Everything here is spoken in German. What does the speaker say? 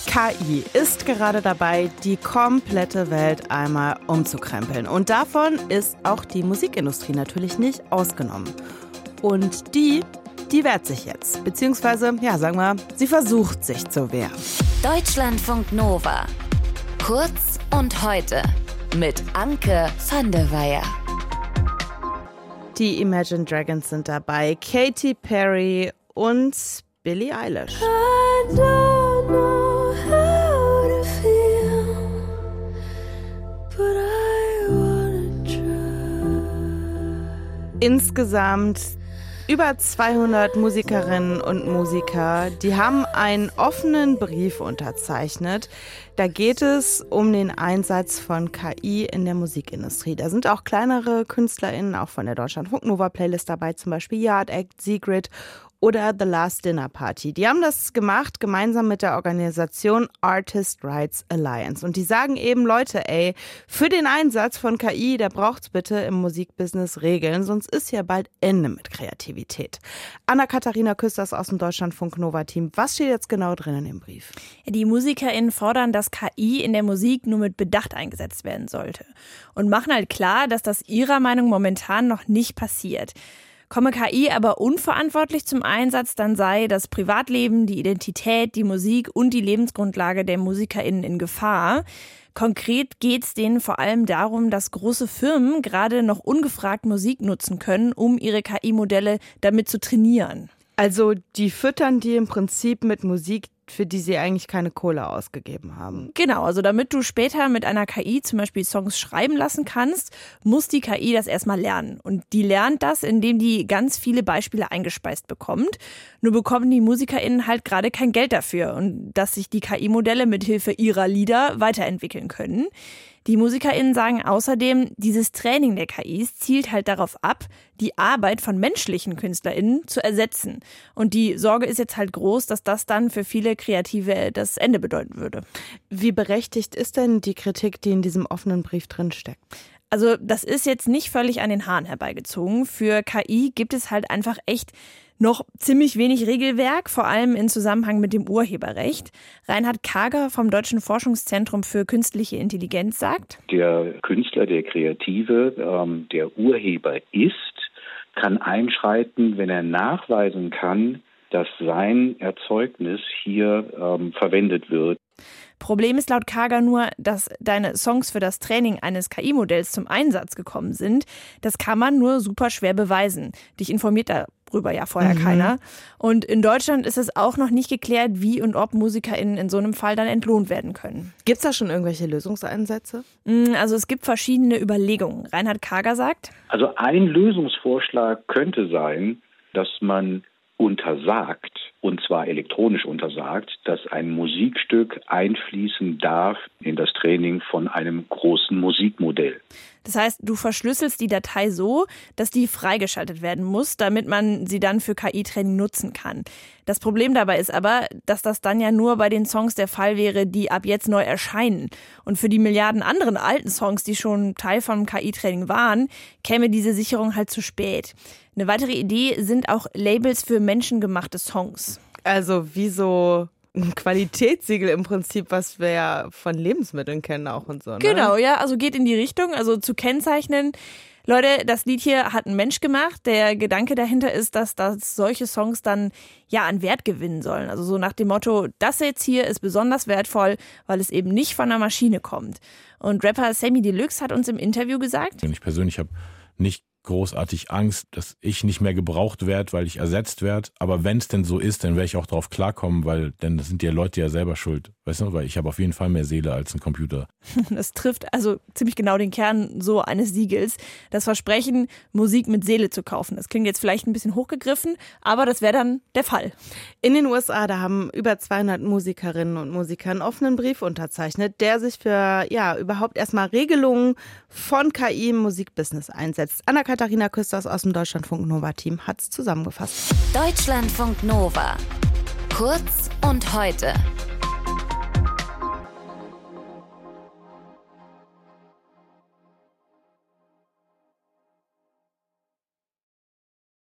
KI ist gerade dabei, die komplette Welt einmal umzukrempeln. Und davon ist auch die Musikindustrie natürlich nicht ausgenommen. Und die wehrt sich jetzt. Beziehungsweise, sagen wir, sie versucht sich zu wehren. Deutschlandfunk Nova. Kurz und heute mit Anke van der Weyer. Die Imagine Dragons sind dabei, Katy Perry und Billie Eilish. I don't know how to feel, but I wanna try. Insgesamt über 200 Musikerinnen und Musiker, die haben einen offenen Brief unterzeichnet. Da geht es um den Einsatz von KI in der Musikindustrie. Da sind auch kleinere KünstlerInnen, auch von der Deutschlandfunk Nova Playlist dabei, zum Beispiel Yard Act, Sigrid oder The Last Dinner Party. Die haben das gemacht, gemeinsam mit der Organisation Artist Rights Alliance. Und die sagen eben, Leute, für den Einsatz von KI, da braucht's bitte im Musikbusiness Regeln, sonst ist ja bald Ende mit Kreativität. Anna-Katharina Küsters aus dem Deutschlandfunk Nova Team. Was steht jetzt genau drin in dem Brief? Die MusikerInnen fordern, dass KI in der Musik nur mit Bedacht eingesetzt werden sollte. Und machen halt klar, dass das ihrer Meinung momentan noch nicht passiert. Komme KI aber unverantwortlich zum Einsatz, dann sei das Privatleben, die Identität, die Musik und die Lebensgrundlage der MusikerInnen in Gefahr. Konkret geht es denen vor allem darum, dass große Firmen gerade noch ungefragt Musik nutzen können, um ihre KI-Modelle damit zu trainieren. Also die füttern die im Prinzip mit Musik, für die sie eigentlich keine Kohle ausgegeben haben. Genau, also damit du später mit einer KI zum Beispiel Songs schreiben lassen kannst, muss die KI das erstmal lernen. Und die lernt das, indem die ganz viele Beispiele eingespeist bekommt. Nur bekommen die MusikerInnen halt gerade kein Geld dafür und dass sich die KI-Modelle mithilfe ihrer Lieder weiterentwickeln können. Die MusikerInnen sagen außerdem, dieses Training der KIs zielt halt darauf ab, die Arbeit von menschlichen KünstlerInnen zu ersetzen. Und die Sorge ist jetzt halt groß, dass das dann für viele Kreative das Ende bedeuten würde. Wie berechtigt ist denn die Kritik, die in diesem offenen Brief drinsteckt? Also das ist jetzt nicht völlig an den Haaren herbeigezogen. Für KI gibt es halt einfach echt noch ziemlich wenig Regelwerk, vor allem in Zusammenhang mit dem Urheberrecht. Reinhard Kager vom Deutschen Forschungszentrum für künstliche Intelligenz sagt: Der Künstler, der Kreative, der Urheber ist, kann einschreiten, wenn er nachweisen kann, dass sein Erzeugnis hier verwendet wird. Problem ist laut Kager nur, dass deine Songs für das Training eines KI-Modells zum Einsatz gekommen sind. Das kann man nur super schwer beweisen. Dich informiert darüber ja vorher keiner. Und in Deutschland ist es auch noch nicht geklärt, wie und ob MusikerInnen in so einem Fall dann entlohnt werden können. Gibt es da schon irgendwelche Lösungsansätze? Also es gibt verschiedene Überlegungen. Reinhard Kager sagt: Also ein Lösungsvorschlag könnte sein, dass man untersagt, und zwar elektronisch untersagt, dass ein Musikstück einfließen darf in das Training von einem großen Musikmodell. Das heißt, du verschlüsselst die Datei so, dass die freigeschaltet werden muss, damit man sie dann für KI-Training nutzen kann. Das Problem dabei ist aber, dass das dann ja nur bei den Songs der Fall wäre, die ab jetzt neu erscheinen. Und für die Milliarden anderen alten Songs, die schon Teil vom KI-Training waren, käme diese Sicherung halt zu spät. Eine weitere Idee sind auch Labels für menschengemachte Songs. Also wie so ein Qualitätssiegel im Prinzip, was wir ja von Lebensmitteln kennen auch und so, ne? Genau, ja, also geht in die Richtung, also zu kennzeichnen: Leute, das Lied hier hat ein Mensch gemacht. Der Gedanke dahinter ist, dass solche Songs dann an Wert gewinnen sollen. Also so nach dem Motto, das jetzt hier ist besonders wertvoll, weil es eben nicht von einer Maschine kommt. Und Rapper Samy Deluxe hat uns im Interview gesagt: Ich persönlich habe nicht großartig Angst, dass ich nicht mehr gebraucht werde, weil ich ersetzt werde. Aber wenn es denn so ist, dann werde ich auch darauf klarkommen, weil dann sind die Leute ja selber schuld. Weißt du, weil ich habe auf jeden Fall mehr Seele als ein Computer. Das trifft also ziemlich genau den Kern so eines Siegels. Das Versprechen, Musik mit Seele zu kaufen. Das klingt jetzt vielleicht ein bisschen hochgegriffen, aber das wäre dann der Fall. In den USA, da haben über 200 Musikerinnen und Musiker einen offenen Brief unterzeichnet, der sich für überhaupt erstmal Regelungen von KI im Musikbusiness einsetzt. Anna-Katharina Küsters aus dem Deutschlandfunk Nova Team hat es zusammengefasst. Deutschlandfunk Nova. Kurz und heute.